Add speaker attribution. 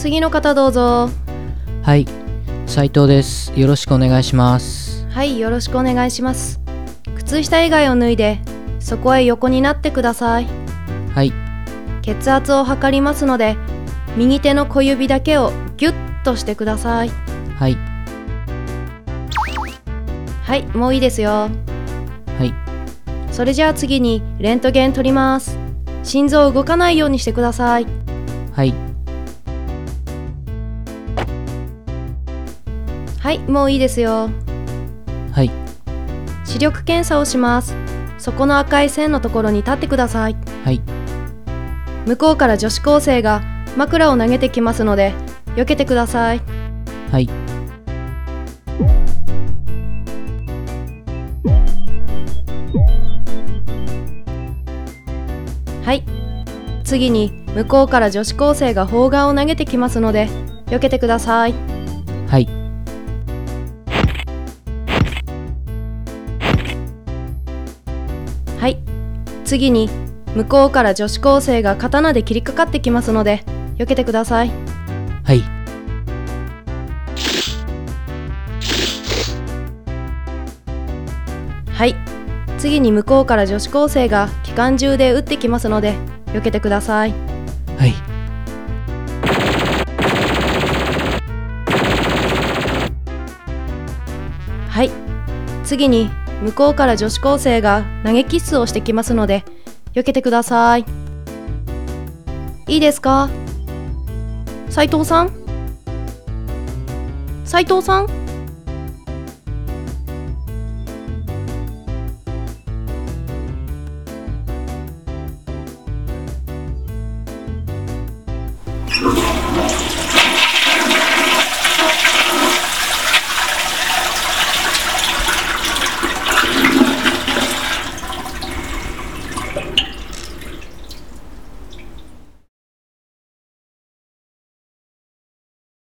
Speaker 1: 次の方どうぞ。
Speaker 2: はい、斉藤です。よろしくお願いします。
Speaker 1: はい、よろしくお願いします。靴下以外を脱いで、そこへ横になってください。
Speaker 2: はい、
Speaker 1: 血圧を測りますので、右手の小指だけをギュッとしてください。
Speaker 2: はい、
Speaker 1: はい、もういいですよ。
Speaker 2: はい、
Speaker 1: それじゃあ次にレントゲン取ります。心臓動かないようにしてください。
Speaker 2: はい、
Speaker 1: はい、もういいですよ。
Speaker 2: はい、
Speaker 1: 視力検査をします。そこの赤い線のところに立ってください。
Speaker 2: はい、
Speaker 1: 向こうから女子高生が枕を投げてきますので、避けてください。
Speaker 2: はい、
Speaker 1: はい。次に向こうから女子高生が砲丸を投げてきますので、避けてください。
Speaker 2: はい、
Speaker 1: はい。次に向こうから女子高生が刀で切りかかってきますので、避けてください。
Speaker 2: はい、
Speaker 1: はい。次に向こうから女子高生が機関銃で撃ってきますので、避けてください。
Speaker 2: はい、
Speaker 1: はい。次に向こうから女子高生が投げキッスをしてきますので、避けてください。いいですか？斉藤さん？斉藤さん？